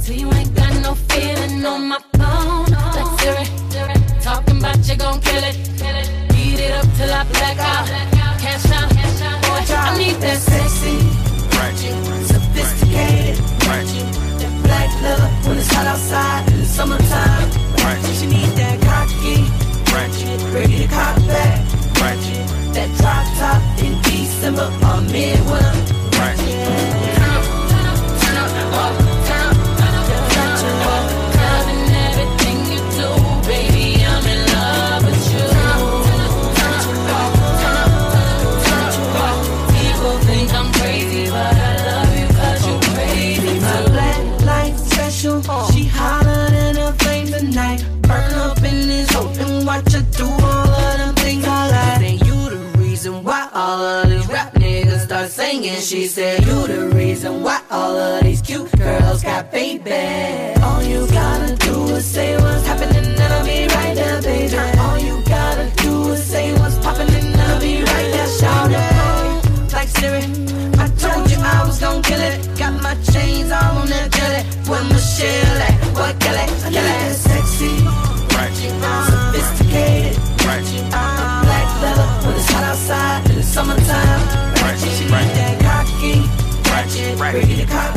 So you ain't got no feeling on my phone. Like Siri, talking about you gon' kill it. Beat it up till I black out. Cash out, boy, I need that sexy, sophisticated, that black leather when it's hot outside in the summertime. She need that cocky, ready to cock back. That drop top in December or midwinter. She hotter than a flame tonight. Burn up in this hope and watch her do all of them things I like. And you the reason why all of these rap niggas start singing. She said you the reason why all of these cute girls got baby. All you gotta do is say what's happening and I'll be right there, baby. All you gotta do is say what's poppin' and I'll be right there, shout it. Like Siri, I told you I was gon' kill it. Got my chains all on that jelly. Where Michelle at? What kill it? Kill it. Sexy, sophisticated, black leather when it's hot outside in the summertime. She need that cocky, ready to cock